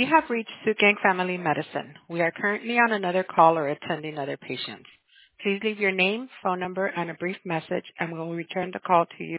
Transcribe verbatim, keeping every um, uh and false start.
have reached Sugang Family Medicine. We are currently on another call or attending other patients. Please leave your name, phone number, and a brief message, and we will return the call to you.